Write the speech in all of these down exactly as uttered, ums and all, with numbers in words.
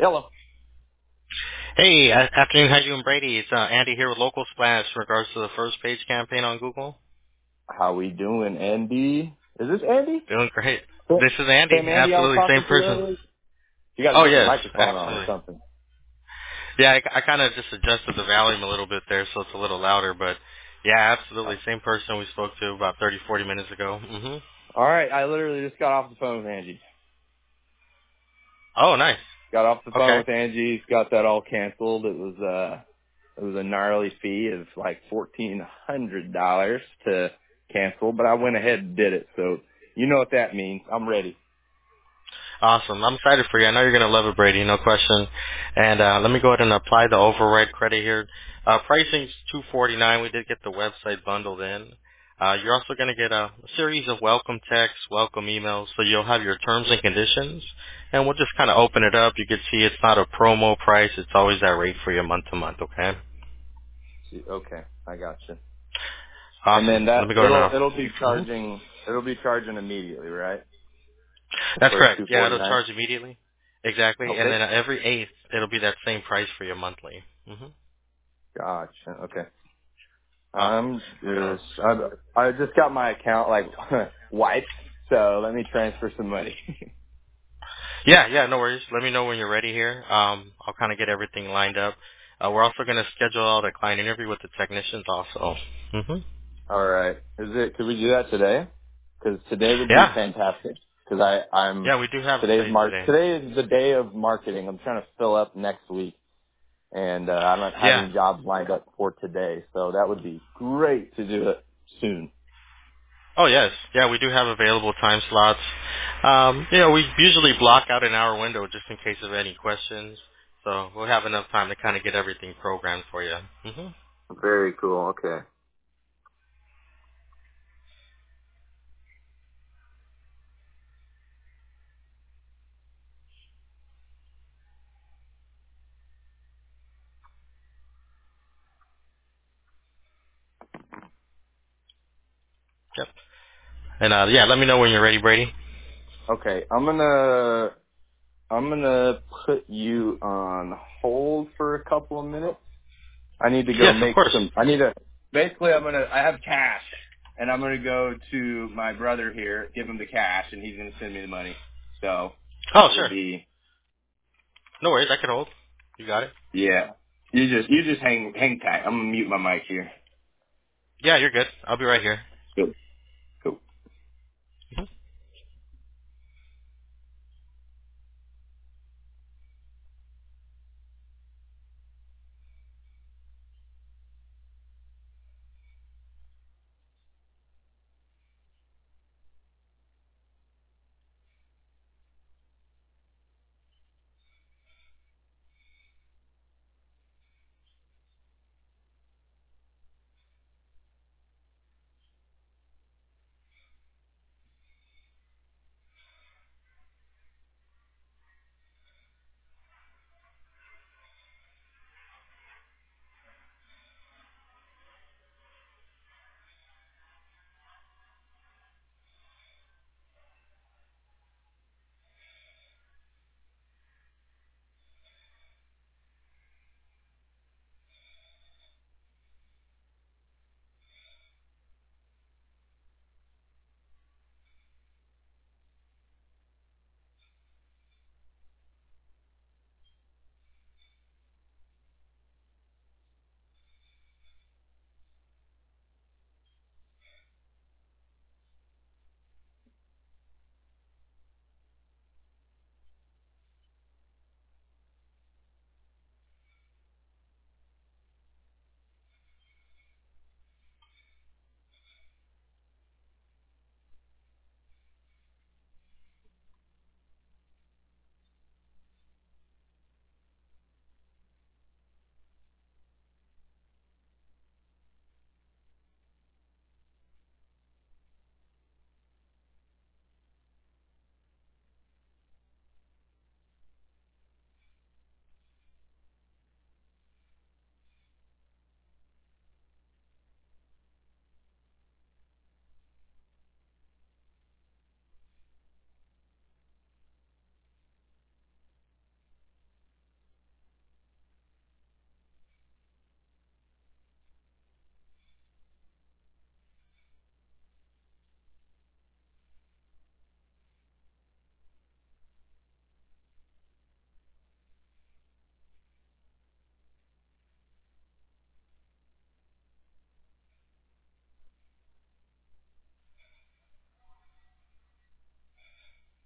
Hello. Hey, a- afternoon. How you doing, Brady? It's uh, Andy here with Local Splash in regards to the first page campaign on Google. How we doing, Andy? Is this Andy? Doing great. Sa- This is Andy. Same Andy I was Absolutely, same talking to person. earlier? You got a Oh different yes, microphone on or absolutely. something. Yeah, I, I kind of just adjusted the volume a little bit there, so it's a little louder. But yeah, absolutely, same person we spoke to about thirty, forty minutes ago. hmm All right, I literally just got off the phone with Angie. Oh, nice. Got off the phone Okay. with Angie. Got that all canceled. It was uh, it was a gnarly fee of like fourteen hundred dollars to cancel, but I went ahead and did it. So you know what that means. I'm ready. Awesome. I'm excited for you. I know you're going to love it, Brady, no question. And uh, let me go ahead and apply the override credit here. Uh, pricing's two forty-nine. We did get the website bundled in. Uh, you're also going to get a series of welcome texts, welcome emails, so you'll have your terms and conditions. And we'll just kind of open it up. You can see it's not a promo price. It's always that rate for you month to month, okay? See, okay, I got you. And Awesome. then Let that me go ahead it'll and... it'll be Uh, mhm. charging it'll be charging immediately, right? The That's first correct. two Yeah, forty it'll nine. charge immediately. Exactly. And Okay. then uh, every eighth, it'll be that same price for you monthly. hmm Gotcha. Okay. Awesome. I'm Okay. just I, I just got my account like wiped, so let me transfer some money. Yeah, yeah, no worries. Let me know when you're ready here. Um, I'll kind of get everything lined up. Uh, we're also going to schedule out a client interview with the technicians also. hmm All right. Is it? Could we do that today? Because today would be Yeah, fantastic. Because I I'm yeah, we do have today's space mark today. today is the day of marketing. I'm trying to fill up next week, and uh, I don't have Yeah. any jobs lined up for today. So that would be great to do it soon. Oh, yes. Yeah, we do have available time slots. Um, you know, we usually block out an hour window just in case of any questions. So we'll have enough time to kind of get everything programmed for you. hmm Very cool. Okay. Yep. And, uh, yeah, let me know when you're ready, Brady. Okay. I'm gonna I'm gonna put you on hold for a couple of minutes. I need to go Yes, of make course. some. I need to. Basically, I'm gonna. I have cash, and I'm gonna go to my brother here, give him the cash, and he's gonna send me the money. So Oh, it'll sure. be. No worries. I can hold. You got it. Yeah. You just you just hang hang tight. I'm gonna mute my mic here. Yeah, you're good. I'll be right here. Cool. Cool.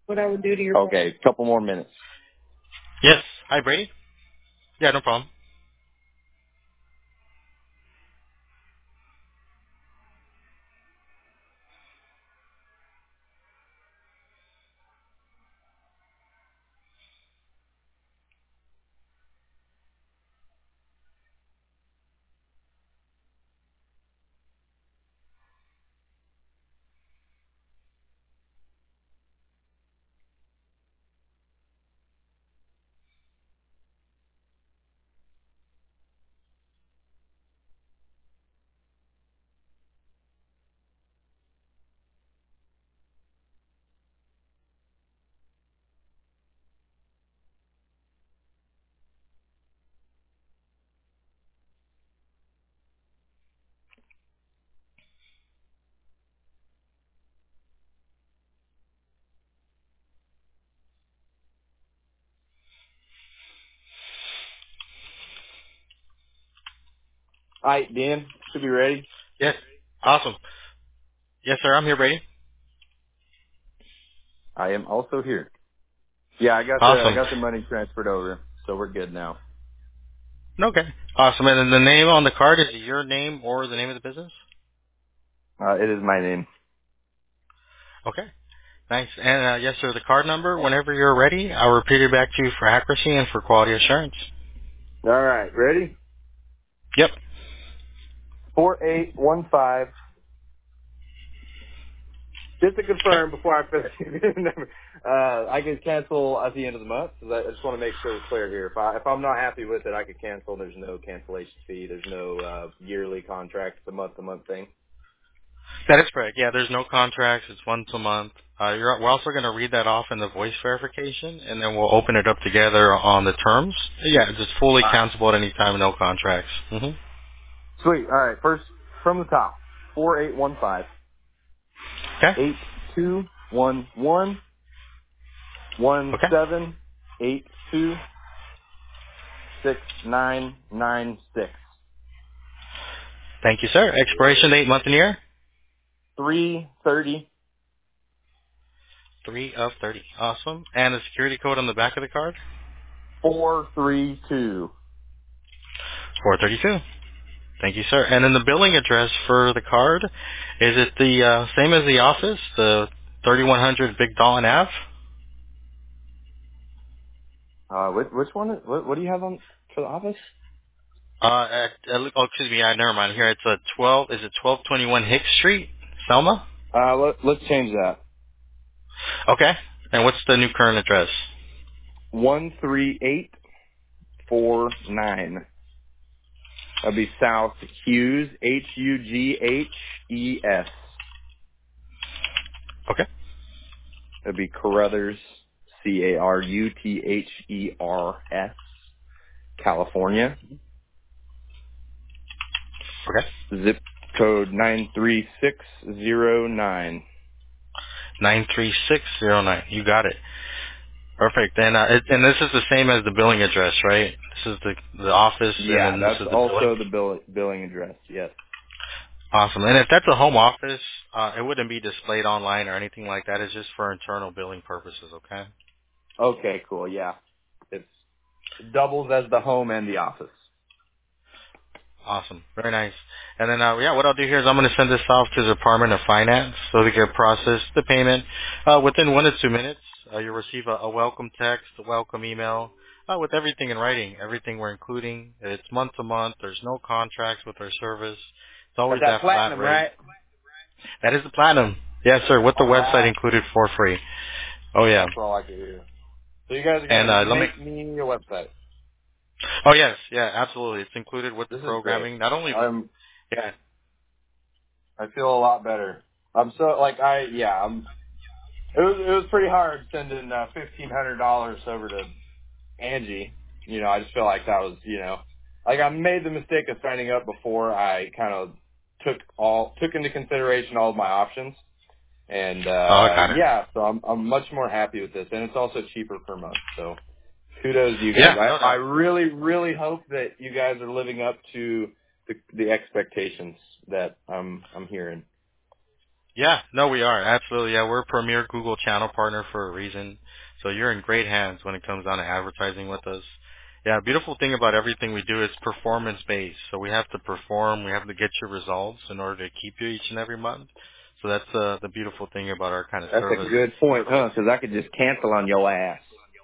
what I would do to your Okay, couple more minutes. Yes. Hi, Brady. Yeah, no problem. All right, Dan, should be ready. Yes. Awesome. Yes, sir. I'm here, Brady. I am also here. Yeah, I got the I Awesome. got the money transferred over, so we're good now. Okay. Awesome. And then the name on the card, is it your name or the name of the business? Uh, it is my name. Okay. Thanks. And uh, yes, sir, the card number, whenever you're ready, I'll repeat it back to you for accuracy and for quality assurance. All right, ready? Yep. Four eight one five. Just to Okay. confirm before I finish, uh, I can cancel at the end of the month. So that, I just want to make sure we're clear here. If I if I'm not happy with it, I could cancel. There's no cancellation fee. There's no uh, yearly contract. It's a month to month thing. That is correct. Yeah, there's no contracts. It's once a month. Uh, you're, we're also going to read that off in the voice verification, and then we'll open it up together on the terms. Yeah, it's just fully All right. cancelable at any time, no contracts. Mm-hmm. Sweet. All right. First from the top. Four eight one five Okay. eight two one one one Okay. seven eight two six nine nine six Thank you, sir. Expiration date, month and year? three thirty three of thirty. Awesome. And the security code on the back of the card? four three two. four thirty-two. Thank you, sir. And then the billing address for the card, is it the uh, same as the office, the thirty-one hundred Big Dalton Ave? Uh, which, which one? Is, what, what do you have on for the office? Uh, at, uh, oh, excuse me, uh, never mind. Here it's a twelve. Is it twelve twenty-one Hicks Street, Selma? Uh, let, let's change that. Okay. And what's the new current address? One three eight four nine. That'd be South Hughes, H U G H E S. Okay. That'd be Carruthers, C A R U T H E R S, California. Okay. Zip code nine three six zero nine. nine three six zero nine. You got it. Perfect. And uh, it, and this is the same as the billing address, right? This is the the office, and Yeah, then this that's is the billing. also the bill, billing address. Yes. Awesome. And if that's a home office, uh, it wouldn't be displayed online or anything like that. It's just for internal billing purposes, okay? Okay, cool. Yeah. It's, it doubles as the home and the office. Awesome. Very nice. And then, uh, yeah, what I'll do here is I'm going to send this off to the Department of Finance so they can process the payment. Uh, within one to two minutes, uh, you'll receive a, a welcome text, a welcome email, uh, with everything in writing, everything we're including. It's month to month. There's no contracts with our service. It's That's always that that flat platinum, rate. right? That is the platinum. Yes, sir, with the All website right. included for free. Oh, yeah. That's all I can hear. So you guys are And gonna uh, let me. make me a website. Oh, yes, yeah, absolutely. It's included with the This is great. programming. Not only, I'm. yeah. I feel a lot better. I'm so like I yeah. I'm. It was it was pretty hard sending uh, fifteen hundred dollars over to Angie. You know, I just feel like that was you know, like I made the mistake of signing up before I kind of took all took into consideration all of my options. And Oh, I uh got it. yeah, so I'm I'm much more happy with this, and it's also cheaper per month. So kudos to you guys. Yeah, no I I doubt. really really hope that you guys are living up to the the expectations that I'm I'm hearing. Yeah, no, we are. Absolutely. Yeah, we're a premier Google channel partner for a reason. So you're in great hands when it comes down to advertising with us. Yeah, beautiful thing about everything we do is performance based. So we have to perform, we have to get your results in order to keep you each and every month. So that's uh, the beautiful thing about our kind of That's a service. good point, huh? Because I could just cancel on your ass.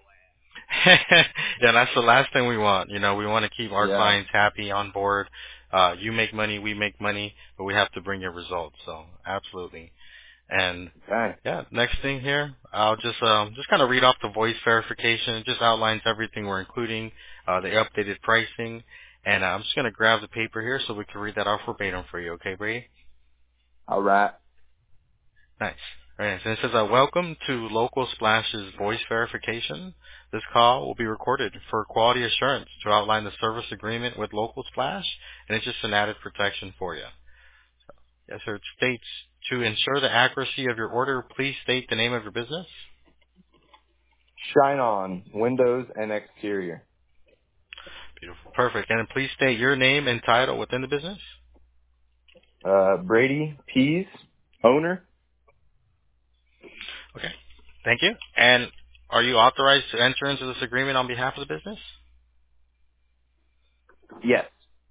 Yeah, that's the last thing we want. You know, we want to keep our Yeah. clients happy on board. Uh, you make money, we make money, but we have to bring you results. So absolutely. And Okay. yeah, next thing here, I'll just um, just kind of read off the voice verification. It just outlines everything we're including, uh, the updated pricing, and uh, I'm just gonna grab the paper here so we can read that off verbatim for you. Okay, Brady? All right. Nice. Very nice. And it says, uh, "Welcome to Local Splash's voice verification. This call will be recorded for quality assurance to outline the service agreement with Local Splash, and it's just an added protection for you." Yes, sir. It states, "To ensure the accuracy of your order, please state the name of your business." Shine on windows and exterior. Beautiful. Perfect. And then please state your name and title within the business. Uh, Brady Pease, owner. Okay. Thank you. And are you authorized to enter into this agreement on behalf of the business? Yes.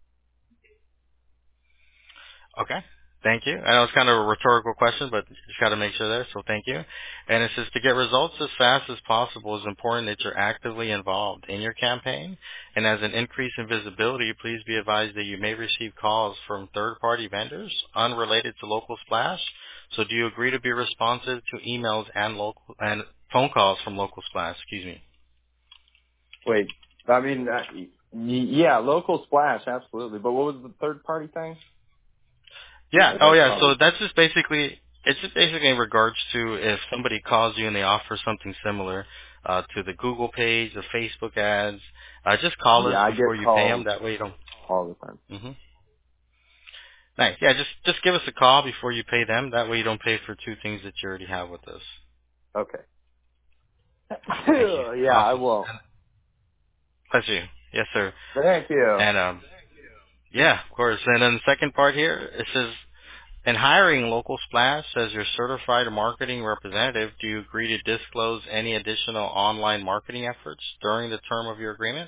Okay. Thank you. I know it's kind of a rhetorical question, but you just got to make sure there, so thank you. And it says to get results as fast as possible, it's important that you're actively involved in your campaign. And as an increase in visibility, please be advised that you may receive calls from third-party vendors unrelated to Local Splash. So do you agree to be responsive to emails and local and phone calls from Local Splash? Excuse me. Wait. I mean, uh, y- yeah, local splash, absolutely. But what was the third party thing? Yeah. Like Oh, that's yeah. So probably. that's just basically it's just basically in regards to if somebody calls you and they offer something similar uh, to the Google page, the Facebook ads. Uh, just call us Yeah, I before get you pay them. calls That way you don't. all the time. hmm Nice. Yeah. Just just give us a call before you pay them. That way you don't pay for two things that you already have with us. Okay. Thank you. Yeah, I Awesome. will. Bless you. Yes, sir. Thank you. And um, yeah, of course. And then the second part here, it says, in hiring Local Splash as your certified marketing representative, do you agree to disclose any additional online marketing efforts during the term of your agreement?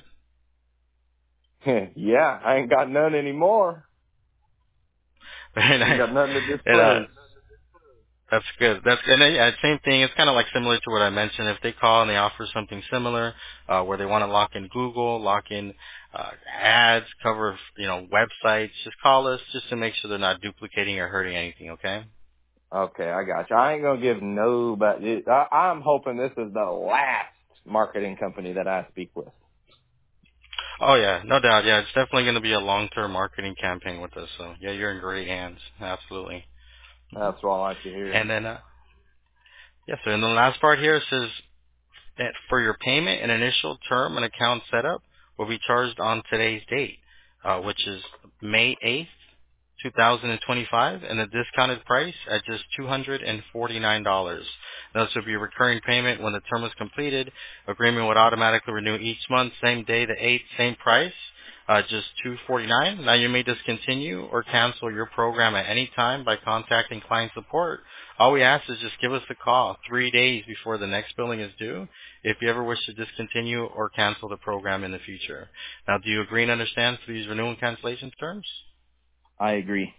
Yeah, I ain't got none anymore. Very Ain't nice. got nothing to And uh, disclose. that's good. That's good. And then, yeah, same thing. It's kind of like similar to what I mentioned. If they call and they offer something similar, uh, where they want to lock in Google, lock in uh, ads, cover you know websites, just call us just to make sure they're not duplicating or hurting anything. Okay. Okay, I got you. I ain't gonna give no, but it, I, I'm hoping this is the last marketing company that I speak with. Oh yeah, no doubt. Yeah, it's definitely going to be a long-term marketing campaign with us. So yeah, you're in great hands. Absolutely. hmm That's all I like to hear. And then, uh, yes, sir. And the last part here says that for your payment and initial term and account setup will be charged on today's date, uh, which is May eighth, two thousand twenty-five, and the discounted price at just two hundred forty-nine dollars. Now, this will be a recurring payment when the term is completed. Agreement would automatically renew each month, same day, the eighth, same price, uh, just two hundred forty-nine dollars. Now, you may discontinue or cancel your program at any time by contacting client support. All we ask is just give us a call three days before the next billing is due if you ever wish to discontinue or cancel the program in the future. Now, do you agree and understand for these renewal and cancellation terms? I agree.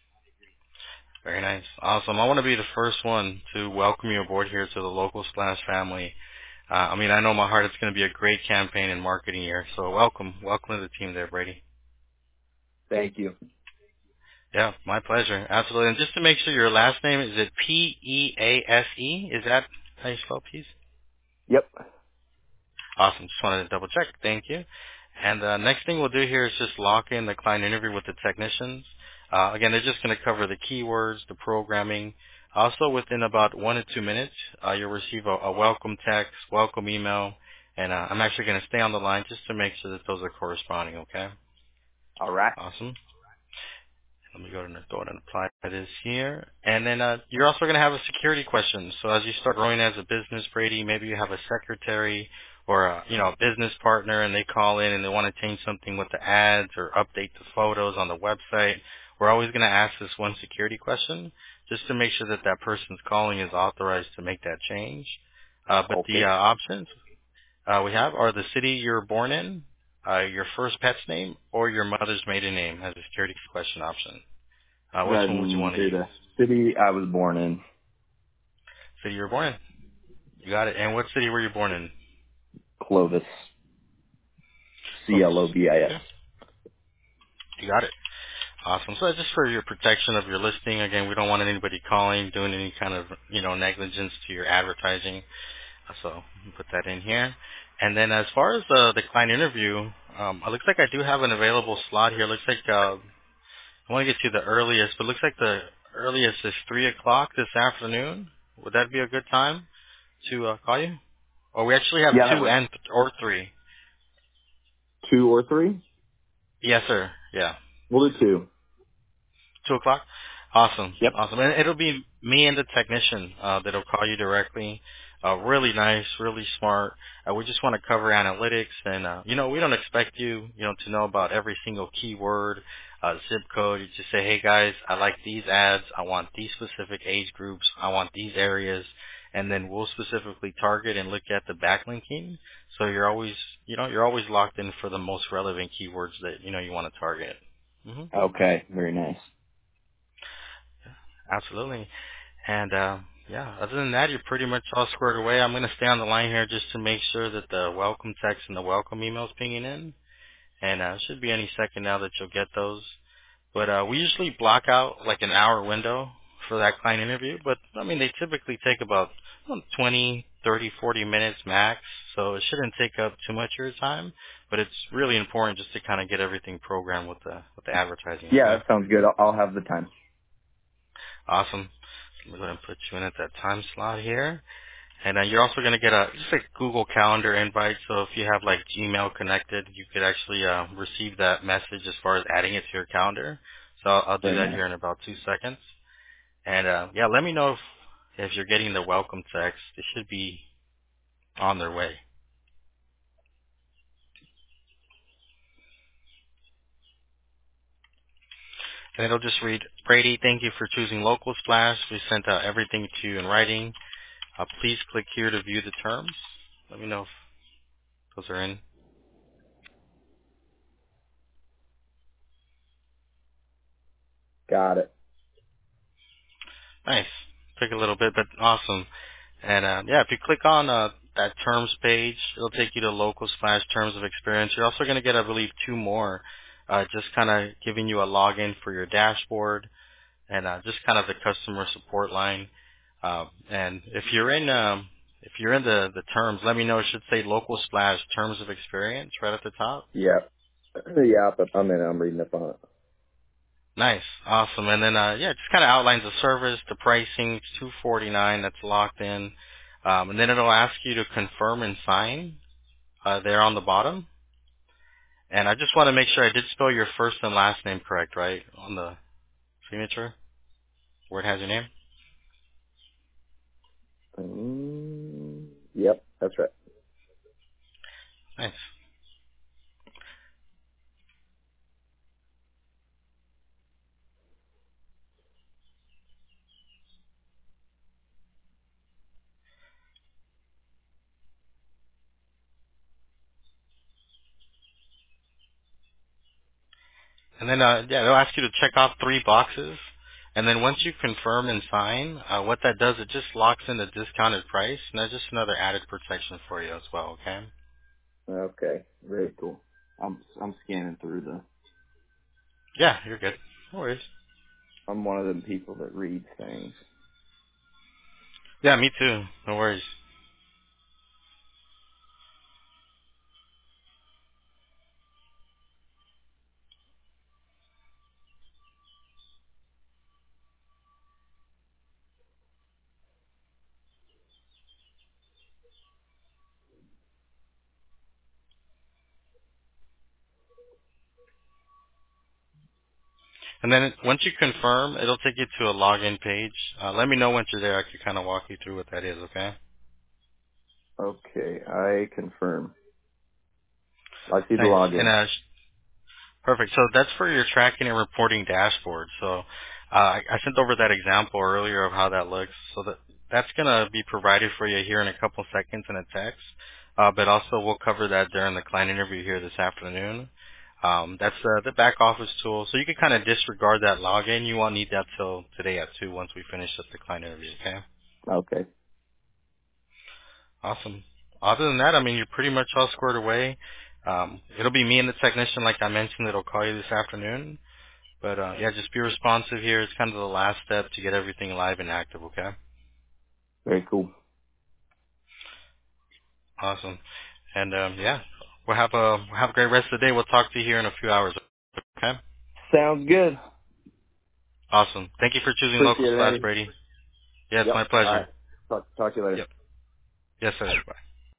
Very nice. Awesome. I want to be the first one to welcome you aboard here to the Local Splash family. Uh, I mean, I know in my heart it's going to be a great campaign and marketing year. So welcome. Welcome to the team there, Brady. Thank you. Yeah, my pleasure. Absolutely. And just to make sure your last name, is it P E A S E? Is that how you spell Peace? Yep. Awesome. Just wanted to double check. Thank you. And the next thing we'll do here is just lock in the client interview with the technicians. Uh, again, they're just going to cover the keywords, the programming. Also, within about one to two minutes, uh, you'll receive a, a welcome text, welcome email, and uh, I'm actually going to stay on the line just to make sure that those are corresponding. Okay. All right. Awesome. Let me go ahead and go ahead and apply this here. And then uh, you're also going to have a security question. So as you start growing as a business, Brady, maybe you have a secretary or a, you know, a business partner, and they call in and they want to change something with the ads or update the photos on the website. We're always going to ask this one security question just to make sure that that person's calling is authorized to make that change. Uh, but the uh, Okay. options uh, we have are the city you're born in, uh, your first pet's name, or your mother's maiden name as a security question option. Uh, Go which ahead one would you and want to do use? the city I was born in, City you were born in. You got it. And what city were you born in? Clovis, C Clovis. L O V I S. Okay. You got it. Awesome. So just for your protection of your listing, again, we don't want anybody calling, doing any kind of, you know, negligence to your advertising. So put that in here. And then as far as uh, the client interview, um, it looks like I do have an available slot here. Looks like uh, I want to get to the earliest, but looks like the earliest is three o'clock this afternoon. Would that be a good time to uh, call you? Or we actually have Yeah, that two works. and or three. Two or three? Yes, sir. Yeah. We'll do two. Two o'clock? Awesome. Yep. Awesome. And it'll be me and the technician uh, that'll call you directly. Uh, really nice, really smart. Uh, we just want to cover analytics and, uh, you know, we don't expect you, you know, to know about every single keyword, uh, zip code. You just say, hey guys, I like these ads. I want these specific age groups. I want these areas. And then we'll specifically target and look at the backlinking. So you're always, you know, you're always locked in for the most relevant keywords that, you know, you want to target. Mm-hmm. Okay. Very nice. Absolutely. And uh, yeah, other than that, you're pretty much all squared away. I'm going to stay on the line here just to make sure that the welcome text and the welcome email is pinging in. And uh, it should be any second now that you'll get those. But uh, we usually block out like an hour window for that client interview. But I mean, they typically take about well, twenty, thirty, forty minutes max. So it shouldn't take up too much of your time. But it's really important just to kind of get everything programmed with the with the advertising. Yeah, Okay. that sounds good. I'll, I'll have the time. Awesome. Let me go ahead and put you in at that time slot here. And uh, you're also going to get a just a Google Calendar invite. So if you have like Gmail connected, you could actually uh, receive that message as far as adding it to your calendar. So I'll, I'll do Very that nice. here in about two seconds. And uh, yeah, let me know if, if you're getting the welcome text. It should be on their way. And it'll just read, Brady, thank you for choosing Local Splash. We sent out everything to you in writing. Uh, please click here to view the terms. Let me know if those are in. Got it. Nice. Took a little bit, but awesome. And uh, yeah, if you click on uh, that terms page, it'll take you to local slash terms of experience. You're also going to get, I believe, two more, uh, just kind of giving you a login for your dashboard and uh, just kind of the customer support line. Uh, and if you're in, um, if you're in the the terms, let me know. It should say local slash terms of experience right at the top. Yeah. Yeah, but I'm in. I'm reading up on it. Nice, awesome, and then uh, yeah, it just kind of outlines the service, the pricing. It's two forty nine. That's locked in, um, and then it'll ask you to confirm and sign uh, there on the bottom. And I just want to make sure I did spell your first and last name correct, right, on the signature where it has your name. Mm, yep, that's right. Nice. And then uh, yeah, it'll ask you to check off three boxes. And then once you confirm and sign, uh, what that does, it just locks in the discounted price, and that's just another added protection for you as well. Okay. Okay, very cool. I'm I'm scanning through the. Yeah, you're good. No worries. I'm one of them people that reads things. Yeah, me too. No worries. And then it, once you confirm, it'll take you to a login page. Uh, let me know once you're there. I can kind of walk you through what that is, okay? Okay, I confirm. I see the Nice. And login. uh, sh- perfect. So that's for your tracking and reporting dashboard. So Uh, I I sent over that example earlier of how that looks, so that that's gonna be provided for you here in a couple seconds in a text. Uh, but also we'll cover that during the client interview here this afternoon. Um, that's uh, the back office tool, so you can kind of disregard that login. You won't need that till today at two once we finish up the client interview. Okay. Okay. Awesome. Other than that, I mean, you're pretty much all squared away. Um, it'll be me and the technician, like I mentioned, that'll call you this afternoon. But uh, yeah, just be responsive here. It's kind of the last step to get everything live and active. Okay. Very cool. Awesome. And um, yeah, we'll have a we'll have a great rest of the day. We'll talk to you here in a few hours. Okay. Sounds good. Awesome. Thank you for choosing Local Appreciate it, Slash Eddie. Brady. Yeah, it's my Yep. All pleasure. right. Talk, talk to you later. Yep. Yes, sir. Bye.